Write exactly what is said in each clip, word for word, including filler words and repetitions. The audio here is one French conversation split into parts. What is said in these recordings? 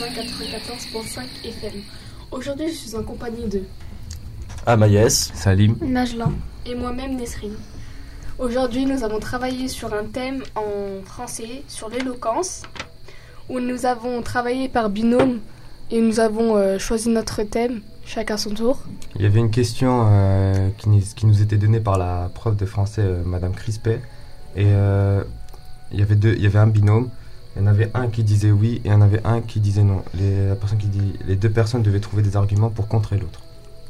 quatre-vingt-quatorze virgule cinq F M. Aujourd'hui, je suis en compagnie de Amaïs, Salim, Najla et moi-même Nesrine. Aujourd'hui, nous avons travaillé sur un thème en français, sur l'éloquence, où nous avons travaillé par binôme et nous avons euh, choisi notre thème, chacun son tour. il y avait une question euh, qui, nous, qui nous était donnée par la prof de français, euh, Madame Crispet, et euh, il, y avait deux, il y avait un binôme. Il y en avait un qui disait oui et il y en avait un qui disait non. Les, la personne qui dit, les deux personnes devaient trouver des arguments pour contrer l'autre.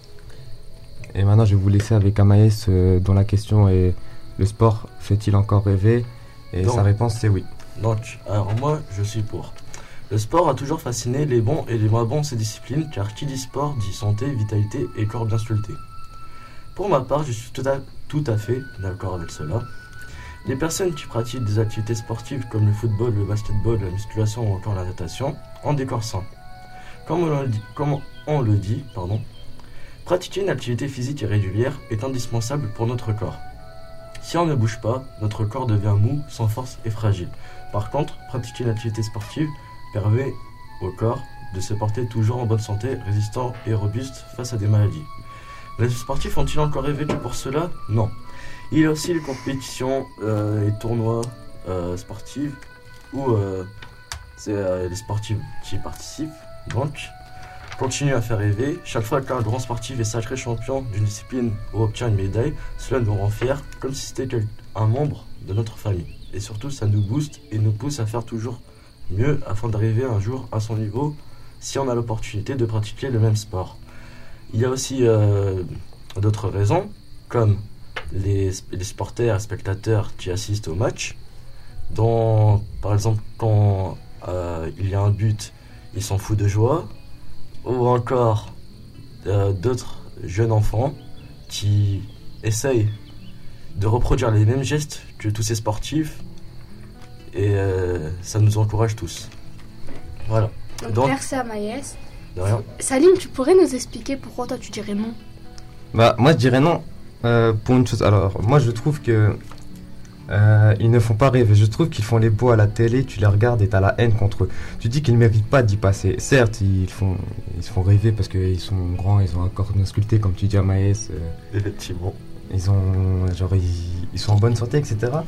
Et maintenant, je vais vous laisser avec Amaïs, euh, dont la question est: le sport fait-il encore rêver? Et Donc, sa réponse, c'est oui. Donc, alors moi, je suis pour. Le sport a toujours fasciné les bons et les moins bons de ces disciplines, car qui dit sport dit santé, vitalité et corps bien sculpté. Pour ma part, je suis tout à, tout à fait d'accord avec cela. Les personnes qui pratiquent des activités sportives comme le football, le basketball, la musculation ou encore la natation ont des corps sains. Comme on le dit, comme on le dit pardon, pratiquer une activité physique et régulière est indispensable pour notre corps. Si on ne bouge pas, notre corps devient mou, sans force et fragile. Par contre, pratiquer une activité sportive permet au corps de se porter toujours en bonne santé, résistant et robuste face à des maladies. Les sportifs ont-ils encore rêvé que pour cela? Non. Il y a aussi les compétitions euh, et tournois euh, sportifs où euh, c'est euh, les sportifs qui y participent. Donc, continuez à faire rêver. Chaque fois qu'un grand sportif est sacré champion d'une discipline ou obtient une médaille, cela nous rend fiers, comme si c'était un membre de notre famille. Et surtout, ça nous booste et nous pousse à faire toujours mieux afin d'arriver un jour à son niveau si on a l'opportunité de pratiquer le même sport. Il y a aussi euh, d'autres raisons, comme les, les supporters et spectateurs qui assistent au match, dont par exemple quand euh, il y a un but, ils sont fous de joie, ou encore euh, d'autres jeunes enfants qui essayent de reproduire les mêmes gestes que tous ces sportifs, et euh, ça nous encourage tous. Voilà. Donc, Donc, merci à Maïs. de rien. Salim, tu pourrais nous expliquer pourquoi toi tu dirais non? Bah, moi, je dirais non. Euh, pour une chose. Alors, moi, je trouve que euh, ils ne font pas rêver. Je trouve qu'ils font les beaux à la télé. Tu les regardes et t'as la haine contre eux. Tu dis qu'ils ne méritent pas d'y passer. Certes, ils font, ils se font rêver parce qu'ils sont grands, ils ont un corps bien sculpté, comme tu dis à Maïs. Euh, Effectivement. ils ont, genre, ils, ils sont en bonne santé, et cetera.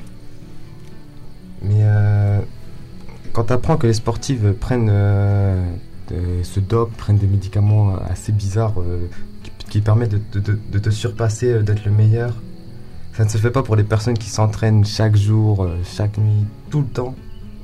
Mais euh, quand tu apprends que les sportifs prennent, euh, de, se dopent, prennent des médicaments assez bizarres euh, qui, qui permettent de, de, de, de te surpasser, euh, d'être le meilleur, ça ne se fait pas pour les personnes qui s'entraînent chaque jour, euh, chaque nuit, tout le temps,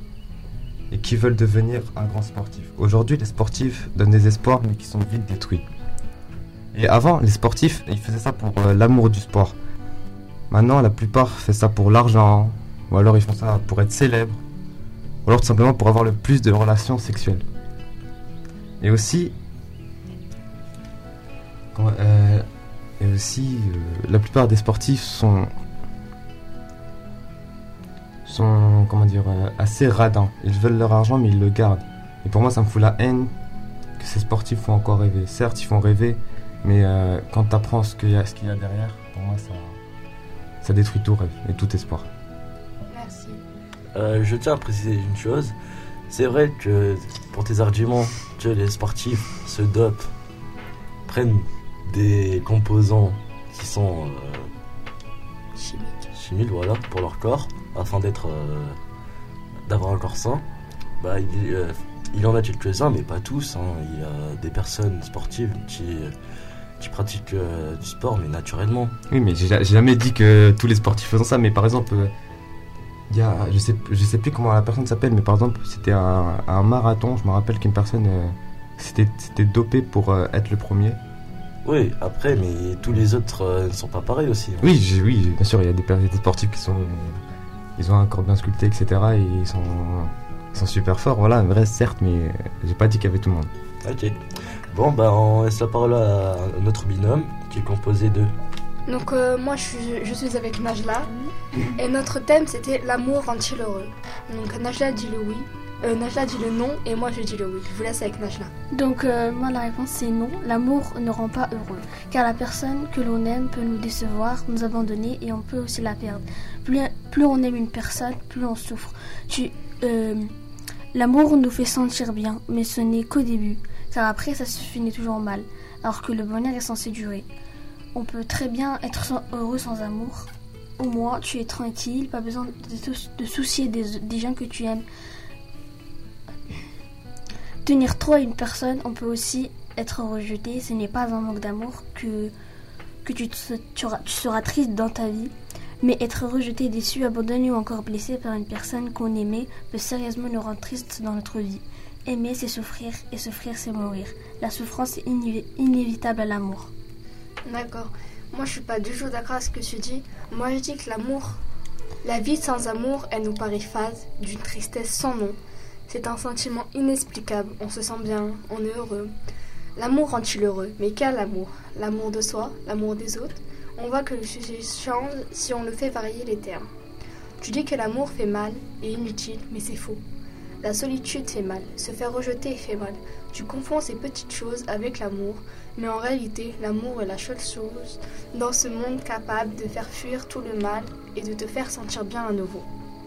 et qui veulent devenir un grand sportif. Aujourd'hui, les sportifs donnent des espoirs, mais qui sont vite détruits. Et avant, les sportifs, ils faisaient ça pour euh, l'amour du sport. Maintenant, la plupart font ça pour l'argent, ou alors ils font ça pour être célèbres, ou alors tout simplement pour avoir le plus de relations sexuelles. Et aussi, comment, euh, et aussi euh, la plupart des sportifs sont, sont comment dire, euh, assez radins. Ils veulent leur argent, mais ils le gardent. Et pour moi, ça me fout la haine que ces sportifs font encore rêver. Certes, ils font rêver, mais euh, quand tu apprends ce qu'il y a, ce qu'il y a derrière, pour moi, ça, ça détruit tout rêve et tout espoir. Merci. Euh, je tiens à préciser une chose. C'est vrai que pour tes arguments que les sportifs se dopent, prennent des composants qui sont euh, Chimique. chimiques, voilà, pour leur corps, afin d'être, euh, d'avoir un corps sain. Bah, il, euh, il y en a quelques-uns, mais pas tous. Hein. Il y a des personnes sportives qui, qui pratiquent euh, du sport, mais naturellement. Oui, mais j'ai j'ai jamais dit que tous les sportifs faisaient ça, mais par exemple, euh, il y a, je sais, je sais plus comment la personne s'appelle, mais par exemple, c'était un, un marathon, je me rappelle qu'une personne euh, s'était s'était dopée pour euh, être le premier. Oui, après, mais tous les autres euh, ne sont pas pareils aussi. Hein. Oui, j'ai- oui, bien sûr, il y a des, per- des sportifs qui sont, ils ont un corps bien sculpté, et cetera. Et ils sont, ils sont super forts, voilà, vrai, certes, mais euh, j'ai pas dit qu'il y avait tout le monde. Ok. Bon, bah, on laisse la parole à notre binôme, qui est composé de... Donc euh, moi je suis, je suis avec Najla et notre thème c'était l'amour rend-il heureux. Donc Najla dit le oui, euh, Najla dit le non et moi je dis le oui. Je vous laisse avec Najla. Donc euh, moi la réponse c'est non. L'amour ne rend pas heureux, car la personne que l'on aime peut nous décevoir, nous abandonner et on peut aussi la perdre. Plus, plus on aime une personne, plus on souffre. Tu, euh, L'amour nous fait sentir bien, mais ce n'est qu'au début, car après ça se finit toujours mal, alors que le bonheur est censé durer. On peut très bien être sans- heureux sans amour. Au moins, tu es tranquille, pas besoin de te de soucier des, des gens que tu aimes. Tenir trop à une personne, on peut aussi être rejeté. Ce n'est pas un manque d'amour que, que tu, te- tu, auras- tu seras triste dans ta vie. Mais être rejeté, déçu, abandonné ou encore blessé par une personne qu'on aimait peut sérieusement nous rendre tristes dans notre vie. Aimer, c'est souffrir, et souffrir, c'est mourir. La souffrance est iné- inévitable à l'amour. D'accord. Moi, je suis pas du tout d'accord avec ce que tu dis. Moi, je dis que l'amour, la vie sans amour, elle nous paraît fade, d'une tristesse sans nom. C'est un sentiment inexplicable. On se sent bien, on est heureux. L'amour rend-il heureux? Mais quel amour? L'amour de soi, l'amour des autres? On voit que le sujet change si on le fait varier les termes. Tu dis que l'amour fait mal et inutile, mais c'est faux. La solitude fait mal, se faire rejeter fait mal. Tu confonds ces petites choses avec l'amour, mais en réalité, l'amour est la seule chose dans ce monde capable de faire fuir tout le mal et de te faire sentir bien à nouveau.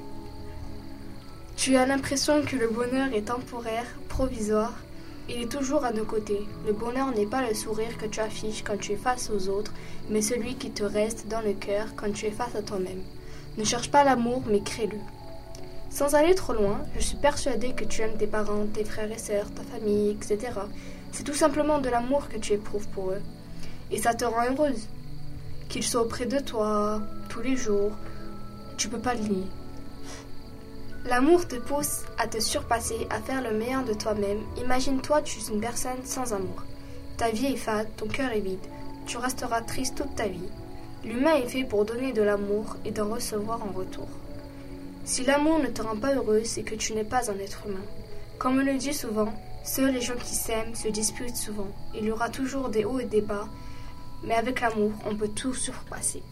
Tu as l'impression que le bonheur est temporaire, provisoire. Il est toujours à nos côtés. Le bonheur n'est pas le sourire que tu affiches quand tu es face aux autres, mais celui qui te reste dans le cœur quand tu es face à toi-même. Ne cherche pas l'amour, mais crée-le. Sans aller trop loin, je suis persuadée que tu aimes tes parents, tes frères et sœurs, ta famille, et cetera. C'est tout simplement de l'amour que tu éprouves pour eux. Et ça te rend heureuse. Qu'ils soient auprès de toi, tous les jours, tu peux pas le nier. L'amour te pousse à te surpasser, à faire le meilleur de toi-même. Imagine-toi, tu es une personne sans amour. Ta vie est fade, ton cœur est vide. Tu resteras triste toute ta vie. L'humain est fait pour donner de l'amour et d'en recevoir en retour. Si l'amour ne te rend pas heureux, c'est que tu n'es pas un être humain. Comme on le dit souvent, seuls les gens qui s'aiment se disputent souvent. Il y aura toujours des hauts et des bas, mais avec l'amour, on peut tout surpasser.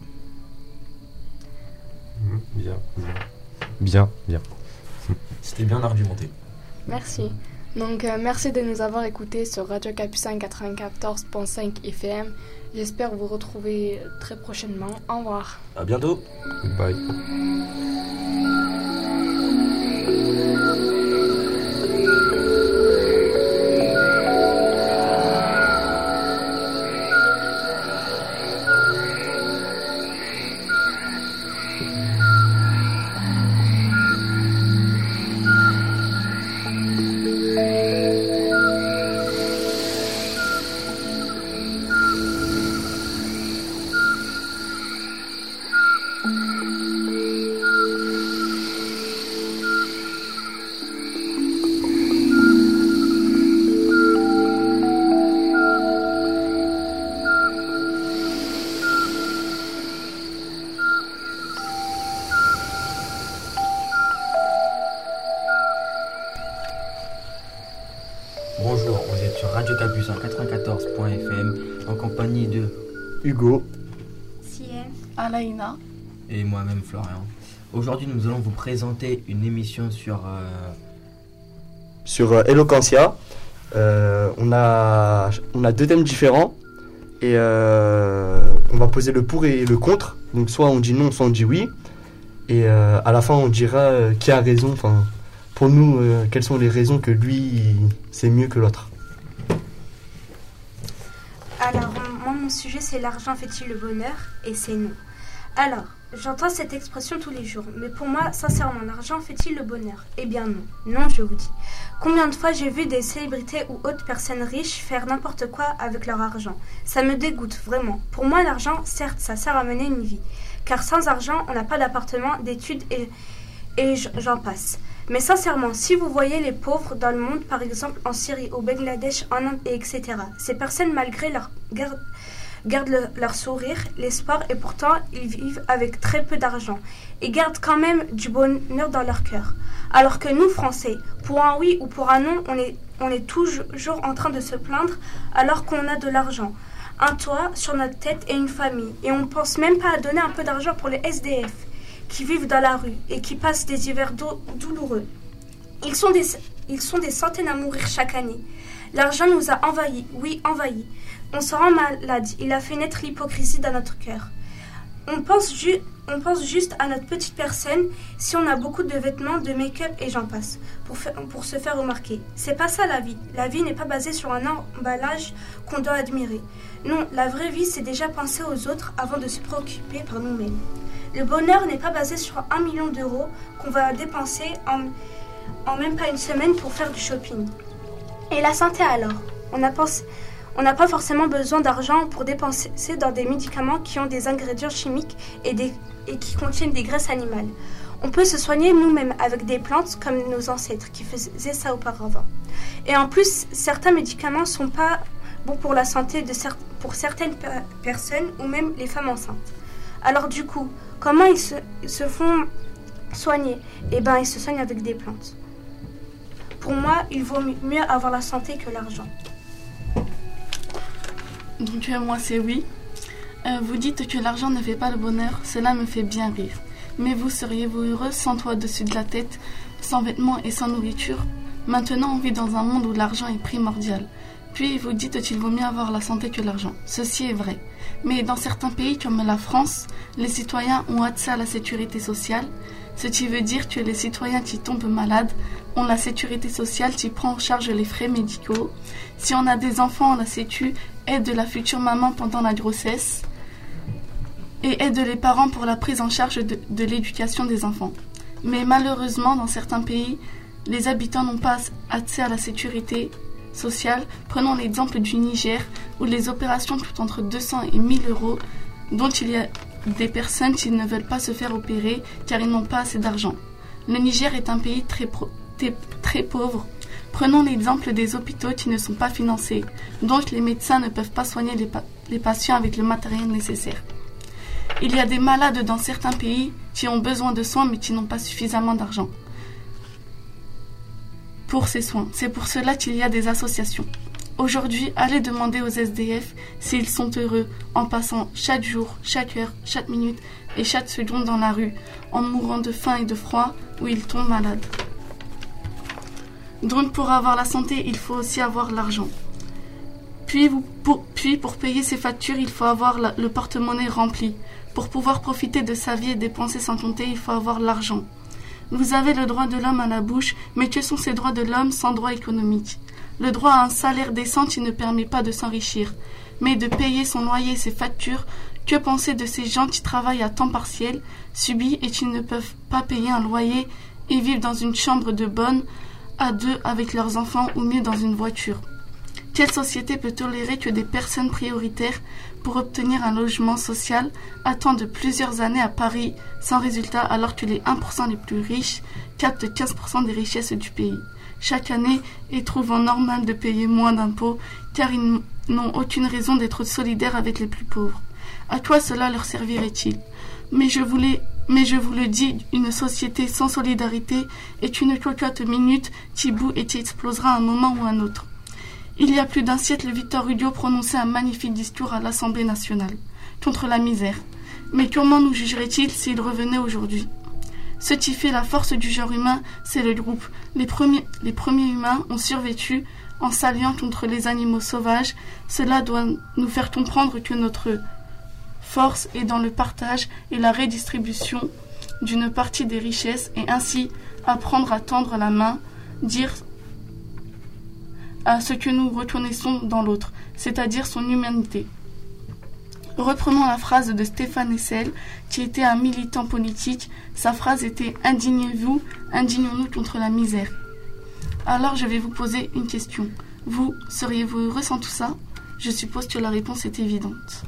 Mmh, Bien, bien. Bien, bien. C'était bien argumenté. Merci. Donc, euh, merci de nous avoir écoutés sur Radio Capucin quatre-vingt-quatorze virgule cinq F M. J'espère vous retrouver très prochainement. Au revoir. À bientôt. Goodbye. Bonjour, vous êtes sur Radio Capucin quatre-vingt-quatorze point F M en compagnie de Hugo. Alaïna. et moi-même Florian. Aujourd'hui, nous allons vous présenter une émission sur euh, Sur euh, Eloquentia, euh, on, a, on a deux thèmes différents et euh, on va poser le pour et le contre. Donc soit on dit non, soit on dit oui. Et euh, à la fin, on dira euh, qui a raison. Enfin, pour nous, euh, quelles sont les raisons que lui, c'est mieux que l'autre. Alors, moi, mon sujet, c'est l'argent fait-il le bonheur? Et c'est non. Alors, j'entends cette expression tous les jours, mais pour moi, sincèrement, l'argent fait-il le bonheur? Eh bien non. Non, je vous dis. Combien de fois j'ai vu des célébrités ou autres personnes riches faire n'importe quoi avec leur argent? Ça me dégoûte, vraiment. Pour moi, l'argent, certes, ça sert à mener une vie. Car sans argent, on n'a pas d'appartement, d'études et, et j'en passe. Mais sincèrement, si vous voyez les pauvres dans le monde, par exemple en Syrie, au Bangladesh, en Inde, et et cetera, ces personnes, malgré leur garde, gardent le, leur sourire, l'espoir, et pourtant, ils vivent avec très peu d'argent, et gardent quand même du bonheur dans leur cœur. Alors que nous, Français, pour un oui ou pour un non, on est, on est toujours en train de se plaindre alors qu'on a de l'argent. Un toit sur notre tête et une famille. Et on ne pense même pas à donner un peu d'argent pour les S D F qui vivent dans la rue et qui passent des hivers dou- douloureux. Ils sont, des, ils sont des centaines à mourir chaque année. L'argent nous a envahis, oui, envahis. On se rend malade, il a fait naître l'hypocrisie dans notre cœur. On pense, ju- on pense juste à notre petite personne si on a beaucoup de vêtements, de make-up et j'en passe, pour, fa- pour se faire remarquer. C'est pas ça la vie. La vie n'est pas basée sur un emballage qu'on doit admirer. Non, la vraie vie, c'est déjà penser aux autres avant de se préoccuper par nous-mêmes. Le bonheur n'est pas basé sur un million d'euros qu'on va dépenser en, en même pas une semaine pour faire du shopping. Et la santé alors ? On n'a pensé... On n'a pas forcément besoin d'argent pour dépenser dans des médicaments qui ont des ingrédients chimiques et, des, et qui contiennent des graisses animales. On peut se soigner nous-mêmes avec des plantes comme nos ancêtres qui faisaient ça auparavant. Et en plus, certains médicaments ne sont pas bons pour la santé de cer- pour certaines pe- personnes ou même les femmes enceintes. Alors du coup, comment ils se, se font soigner ? Eh bien, ils se soignent avec des plantes. Pour moi, il vaut mieux avoir la santé que l'argent. Donc euh, moi c'est oui. Euh, vous dites que l'argent ne fait pas le bonheur, cela me fait bien rire. Mais vous seriez-vous heureux sans toit au-dessus de la tête, sans vêtements et sans nourriture ? Maintenant on vit dans un monde où l'argent est primordial. Puis vous dites qu'il vaut mieux avoir la santé que l'argent. Ceci est vrai. Mais dans certains pays comme la France, les citoyens ont accès à la sécurité sociale, ce qui veut dire que les citoyens qui tombent malades ont la sécurité sociale qui prend en charge les frais médicaux. Si on a des enfants, la sécu aide la future maman pendant la grossesse et aide les parents pour la prise en charge de, de l'éducation des enfants. Mais malheureusement, dans certains pays, les habitants n'ont pas accès à la sécurité sociale. Prenons l'exemple du Niger, où les opérations coûtent entre deux cents et mille euros, dont il y a des personnes qui ne veulent pas se faire opérer car ils n'ont pas assez d'argent. Le Niger est un pays très, pro, très, très pauvre. Prenons l'exemple des hôpitaux qui ne sont pas financés, donc les médecins ne peuvent pas soigner les, pa- les patients avec le matériel nécessaire. Il y a des malades dans certains pays qui ont besoin de soins mais qui n'ont pas suffisamment d'argent pour ces soins. C'est pour cela qu'il y a des associations. Aujourd'hui, allez demander aux S D F s'ils sont heureux en passant chaque jour, chaque heure, chaque minute et chaque seconde dans la rue, en mourant de faim et de froid ou ils tombent malades. Donc pour avoir la santé, il faut aussi avoir l'argent. Puis, vous, pour, puis pour payer ses factures, il faut avoir la, le porte-monnaie rempli. Pour pouvoir profiter de sa vie et dépenser sans compter, il faut avoir l'argent. Vous avez le droit de l'homme à la bouche, mais que sont ces droits de l'homme sans droit économique ? Le droit à un salaire décent qui ne permet pas de s'enrichir, mais de payer son loyer et ses factures. Que penser de ces gens qui travaillent à temps partiel, subis et qui ne peuvent pas payer un loyer et vivent dans une chambre de bonne à deux avec leurs enfants ou mieux dans une voiture ? Quelle société peut tolérer que des personnes prioritaires pour obtenir un logement social attendent plusieurs années à Paris sans résultat alors que les un pour cent les plus riches captent quinze pour cent des richesses du pays chaque année et trouvant normal de payer moins d'impôts car ils n'ont aucune raison d'être solidaires avec les plus pauvres. À quoi cela leur servirait-il ? Mais je voulais... Mais je vous le dis, une société sans solidarité est une cocotte minute qui bout et qui explosera à un moment ou à un autre. Il y a plus d'un siècle, Victor Hugo prononçait un magnifique discours à l'Assemblée nationale contre la misère. Mais comment nous jugerait-il s'il revenait aujourd'hui ? Ce qui fait la force du genre humain, c'est le groupe. Les premiers, les premiers humains ont survécu en s'alliant contre les animaux sauvages. Cela doit nous faire comprendre que notre force est dans le partage et la redistribution d'une partie des richesses et ainsi apprendre à tendre la main, dire à ce que nous reconnaissons dans l'autre, c'est-à-dire son humanité. Reprenons la phrase de Stéphane Hessel, qui était un militant politique. Sa phrase était « Indignez-vous, indignons-nous contre la misère ». Alors je vais vous poser une question. Vous, seriez-vous heureux sans tout ça ? Je suppose que la réponse est évidente.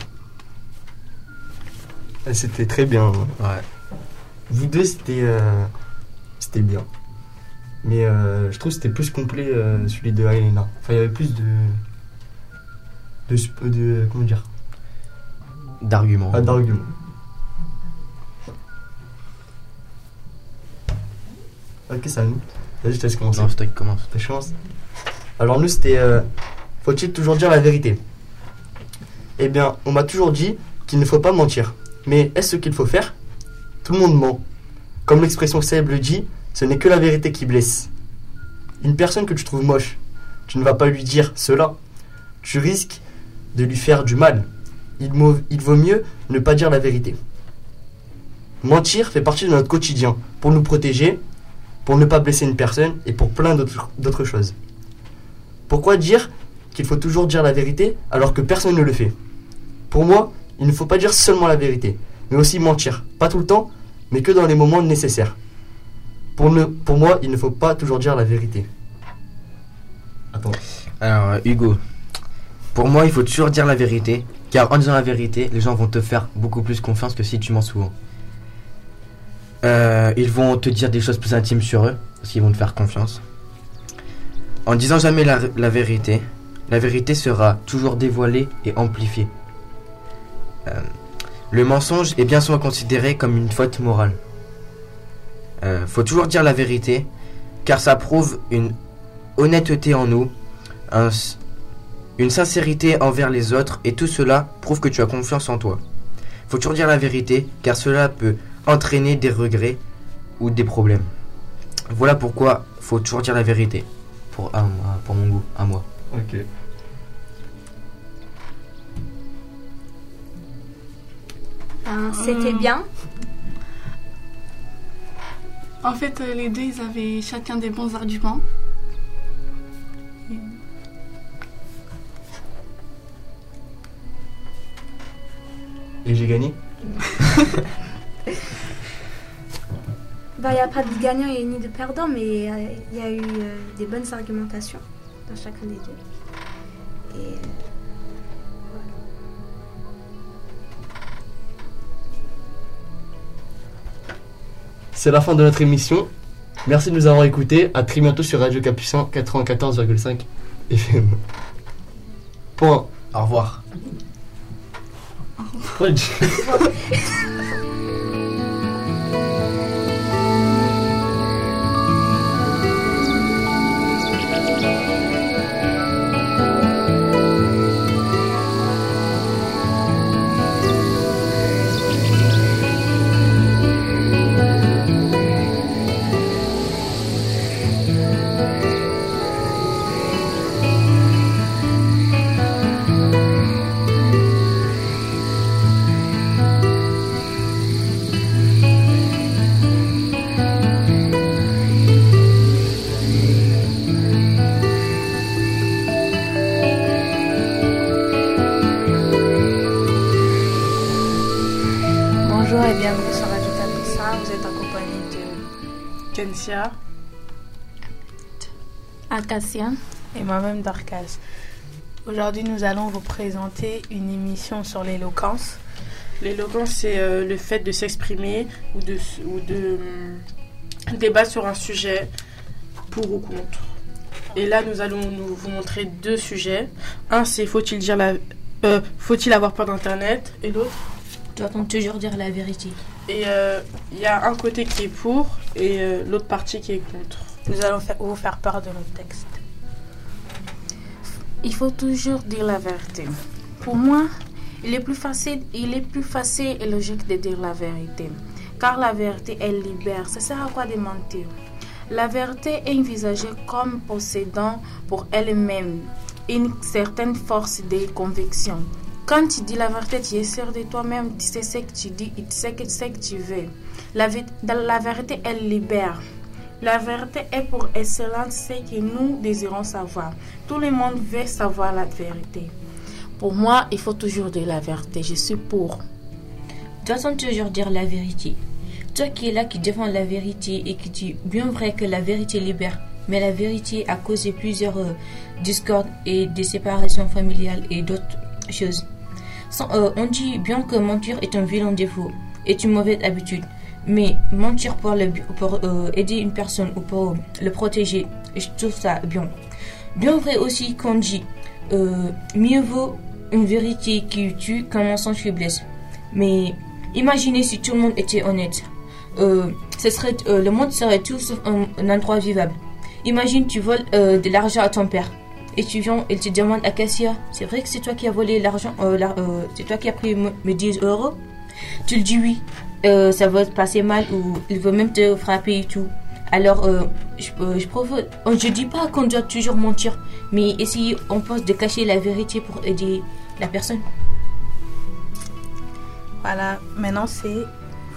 C'était très bien. Ouais. Vous deux, c'était, euh, c'était bien. Mais euh, je trouve que c'était plus complet euh, celui de Elena. Enfin, il y avait plus de. de. de comment dire D'arguments. Ah, d'arguments. Ok, c'est à nous. Vas-y, je te laisse commencer. Non, c'est toi qui commence. Je commence. Alors, nous, c'était. Euh, faut-il toujours dire la vérité ? Eh bien, on m'a toujours dit qu'il ne faut pas mentir. Mais est-ce ce qu'il faut faire ? Tout le monde ment. Comme l'expression célèbre le dit, ce n'est que la vérité qui blesse. Une personne que tu trouves moche, tu ne vas pas lui dire cela. Tu risques de lui faire du mal. Il, il vaut mieux ne pas dire la vérité. Mentir fait partie de notre quotidien pour nous protéger, pour ne pas blesser une personne et pour plein d'autres, d'autres choses. Pourquoi dire qu'il faut toujours dire la vérité alors que personne ne le fait? Pour moi, il ne faut pas dire seulement la vérité, mais aussi mentir. Pas tout le temps, mais que dans les moments nécessaires. Pour, ne, pour moi, il ne faut pas toujours dire la vérité. Attends. Alors, euh, Hugo, pour moi, il faut toujours dire la vérité, car en disant la vérité, les gens vont te faire beaucoup plus confiance que si tu mens souvent. Euh, ils vont te dire des choses plus intimes sur eux, parce qu'ils vont te faire confiance. En disant jamais la, la vérité, la vérité sera toujours dévoilée et amplifiée. Euh, le mensonge est bien souvent considéré comme une faute morale. Euh, faut toujours dire la vérité, car ça prouve une honnêteté en nous, un, une sincérité envers les autres, et tout cela prouve que tu as confiance en toi. Faut toujours dire la vérité, car cela peut entraîner des regrets ou des problèmes. Voilà pourquoi faut toujours dire la vérité. Pour, à, pour mon goût, à moi. Ok. Ben, c'était Mmh. bien. En fait, euh, les deux, ils avaient chacun des bons arguments. Et j'ai gagné? Bah, il n'y a pas de gagnant et ni de perdant, mais il euh, y a eu euh, des bonnes argumentations dans chacun des deux. Et euh, voilà. C'est la fin de notre émission. Merci de nous avoir écoutés. À très bientôt sur Radio Capucin quatre-vingt-quatorze virgule cinq F M. Point. Au revoir. Ouais, Bonjour et bienvenue sur Radio Capucin. Vous êtes accompagné de Kensia, Acacia et moi-même d'Arcas. Aujourd'hui, nous allons vous présenter une émission sur l'éloquence. L'éloquence, c'est euh, le fait de s'exprimer ou de, ou de euh, débattre sur un sujet pour ou contre. Et là, nous allons nous, vous montrer deux sujets. Un, c'est faut-il dire la, euh, faut-il avoir peur d'Internet, et l'autre. Doit-on toujours dire la vérité? Et il euh, y a un côté qui est pour et euh, l'autre partie qui est contre. Nous allons fa- vous faire part de notre texte. Il faut toujours dire la vérité. Pour moi, il est plus facile, il est plus facile et logique de dire la vérité. Car la vérité, elle libère. Ça sert à quoi de mentir? La vérité est envisagée comme possédant pour elle-même une certaine force de conviction. Quand tu dis la vérité, tu es sûr de toi-même, tu sais ce que tu dis, tu sais ce que tu veux. La, la vérité, elle libère. La vérité est pour excellence ce que nous désirons savoir. Tout le monde veut savoir la vérité. Pour moi, il faut toujours dire la vérité. Je suis pour. Doit-on toujours dire la vérité? Toi qui es là, qui défends la vérité et qui dit bien vrai que la vérité libère, mais la vérité a causé plusieurs euh, discordes et des séparations familiales et d'autres choses. Sans, euh, on dit bien que mentir est un vilain défaut, est une mauvaise habitude. Mais mentir pour, le, pour euh, aider une personne ou pour euh, le protéger, je trouve ça bien. Bien vrai aussi qu'on dit euh, mieux vaut une vérité qui tue qu'un mensonge qui blesse. Mais imaginez si tout le monde était honnête. Euh, ce serait, euh, le monde serait tout sauf un, un endroit vivable. Imagine tu voles euh, de l'argent à ton père. Et tu viens, il te demande, Acacia, c'est vrai que c'est toi qui as volé l'argent, euh, euh, c'est toi qui as pris mes dix euros? Tu le dis oui, euh, ça va te passer mal ou il veut même te frapper et tout. Alors, euh, je, euh, je propose, je dis pas qu'on doit toujours mentir, mais essayer, on pense de cacher la vérité pour aider la personne. Voilà, maintenant c'est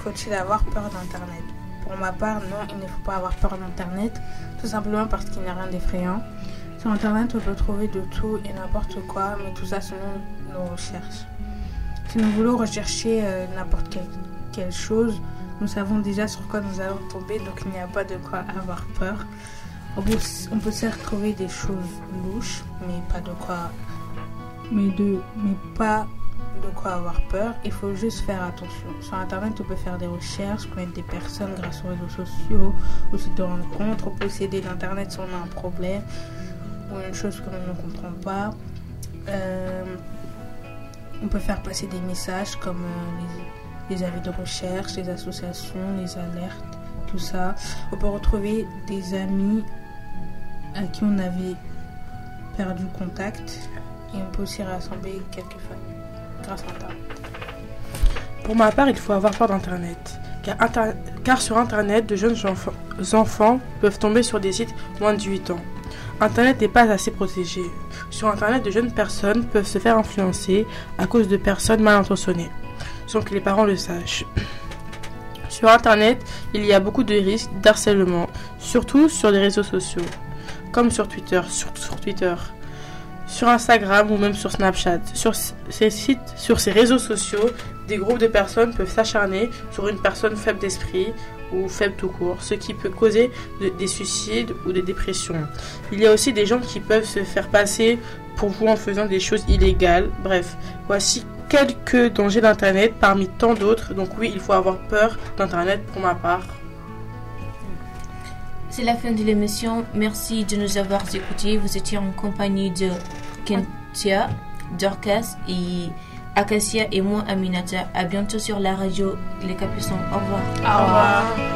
faut-il avoir peur d'Internet? Pour ma part, non, il ne faut pas avoir peur d'Internet, tout simplement parce qu'il n'y a rien d'effrayant. Sur Internet, on peut trouver de tout et n'importe quoi, mais tout ça selon nos recherches. Si nous voulons rechercher euh, n'importe quelle, quelle chose, nous savons déjà sur quoi nous allons tomber, donc il n'y a pas de quoi avoir peur. On peut, on peut certes trouver des choses louches, mais pas de quoi, mais de, mais pas de quoi avoir peur. Il faut juste faire attention. Sur Internet, on peut faire des recherches, connaître des personnes grâce aux réseaux sociaux, aux sites de rencontres. On peut s'aider d'Internet si on a un problème ou une chose que l'on ne comprend pas. Euh, on peut faire passer des messages comme euh, les, les avis de recherche, les associations, les alertes, tout ça. On peut retrouver des amis à qui on avait perdu contact et on peut aussi rassembler quelques familles grâce à Internet. Pour ma part, il faut avoir peur d'Internet. Car, inter... car sur Internet, de jeunes enfants, enfants peuvent tomber sur des sites moins de huit ans. Internet n'est pas assez protégé. Sur Internet, de jeunes personnes peuvent se faire influencer à cause de personnes mal intentionnées, sans que les parents le sachent. Sur Internet, il y a beaucoup de risques d'harcèlement, surtout sur les réseaux sociaux, comme sur Twitter, sur, sur Twitter, sur Instagram ou même sur Snapchat. Sur ces sites, sur ces réseaux sociaux, des groupes de personnes peuvent s'acharner sur une personne faible d'esprit ou faible tout court, ce qui peut causer de, des suicides ou des dépressions. Il y a aussi des gens qui peuvent se faire passer pour vous en faisant des choses illégales. Bref, voici quelques dangers d'Internet parmi tant d'autres. Donc oui, il faut avoir peur d'Internet pour ma part. C'est la fin de l'émission. Merci de nous avoir écoutés. Vous étiez en compagnie de Kentia, Dorcas et Acacia et moi, Aminata. À bientôt sur la radio Les Capuçons. Au revoir. Au revoir.